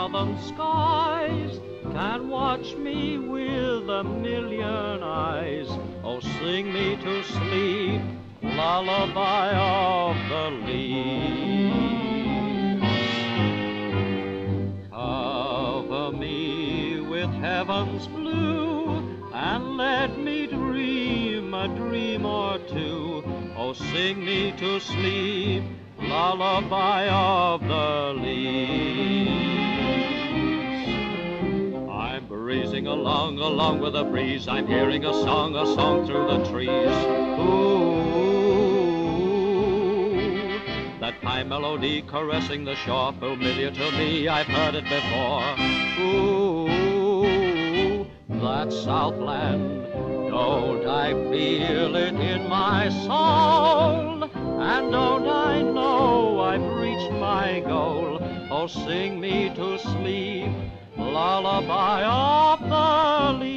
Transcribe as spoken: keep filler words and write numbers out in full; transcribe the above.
southern skies can watch me with a million eyes. Oh, sing me to sleep, lullaby of the leaves. Cover me with heaven's blue and let me dream a dream or two. Oh, sing me to sleep, lullaby of the leaves. I'm breezing along, along with the breeze. I'm hearing a song, a song through the trees. Ooh, that high melody caressing the shore, familiar to me, I've heard it before. Ooh, that Southland, don't I feel it in my soul? And don't I know I've reached my goal? Oh, sing me to sleep, lullaby of the leaves.